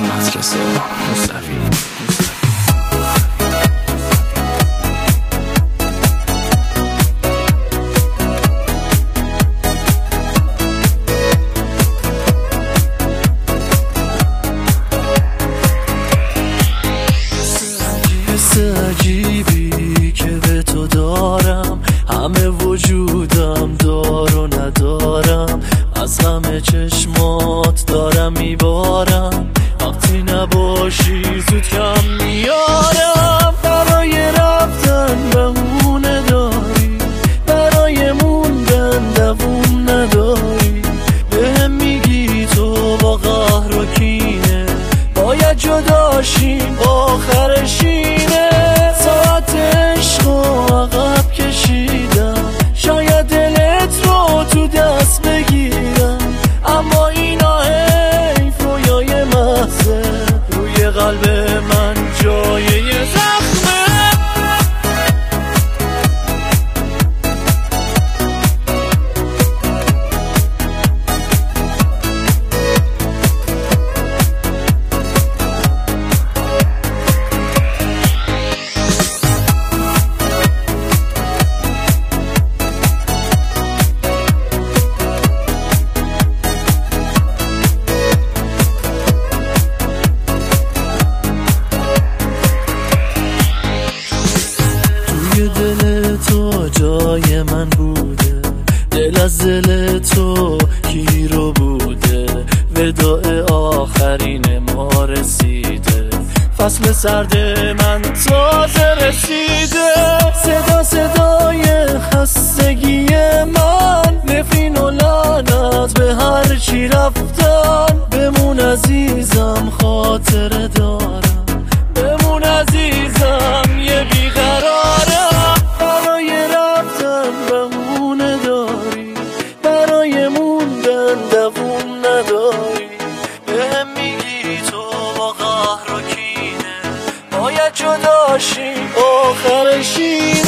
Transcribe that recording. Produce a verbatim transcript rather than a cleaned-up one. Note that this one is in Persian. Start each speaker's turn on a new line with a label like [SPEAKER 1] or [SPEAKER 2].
[SPEAKER 1] مدرسه مصطفی.
[SPEAKER 2] عجیبی که به تو دارم، همه وجودم دار و ندارم، از همه چشمات دارم میبارم، وقتی نباشی زود کم میارم. برای رفتن بهونه داری، برای موندن دووم نداری، بهم میگی تو با قهر و کینه باید جداشیم آخرشینه. ساعت عشق و عقب کشیدم، شاید دلت رو تو دست بگیرم، اما اینا حیف رویای محضه روی قلب من جای زخمه. دل تو جای من بوده، دل از دل تو گیرو بوده، وداع آخرین ما رسیده، فصل سرد من تازه رسیده. صدا صدای خستگی من، نفرین و لعنت به هر چی رفتن. بمون عزیزم خاطره دارم، بمون عزیزم یه بیقرارم. برای رفتن بهونه داری، برای موندن دووم نداری، بهم میگی تو با قهر و کینه باید جداشیم آخرشینه.